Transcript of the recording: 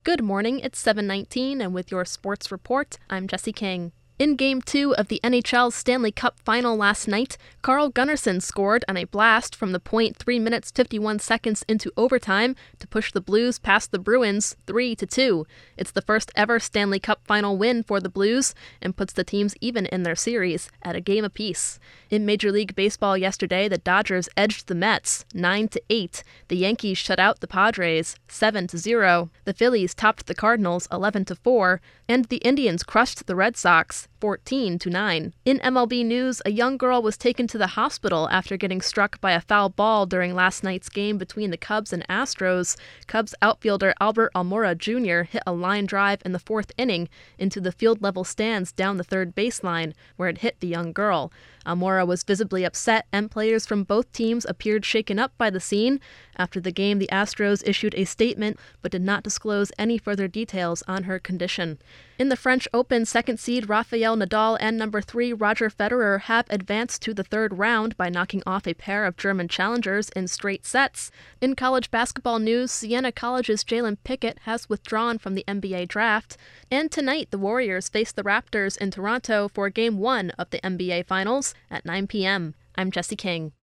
Good morning, it's 7:19, and with your sports report, I'm Jesse King. In Game 2 of the NHL Stanley Cup Final last night, Carl Gunnarsson scored on a blast from the point 3 minutes 51 seconds into overtime to push the Blues past the Bruins 3-2. It's the first ever Stanley Cup Final win for the Blues and puts the teams even in their series at a game apiece. In Major League Baseball yesterday, the Dodgers edged the Mets 9-8. The Yankees shut out the Padres 7-0. The Phillies topped the Cardinals 11-4, and the Indians crushed the Red Sox 14-9. In MLB news, a young girl was taken to the hospital after getting struck by a foul ball during last night's game between the Cubs and Astros. Cubs outfielder Albert Almora Jr. hit a line drive in the fourth inning into the field-level stands down the third baseline, where it hit the young girl. Almora was visibly upset, and players from both teams appeared shaken up by the scene. After the game, the Astros issued a statement but did not disclose any further details on her condition. In the French Open, second seed Rafael Nadal and number 3 Roger Federer have advanced to the third round by knocking off a pair of German challengers in straight sets. In college basketball news, Siena College's Jalen Pickett has withdrawn from the NBA draft. And tonight, the Warriors face the Raptors in Toronto for Game 1 of the NBA Finals at 9 p.m. I'm Jesse King.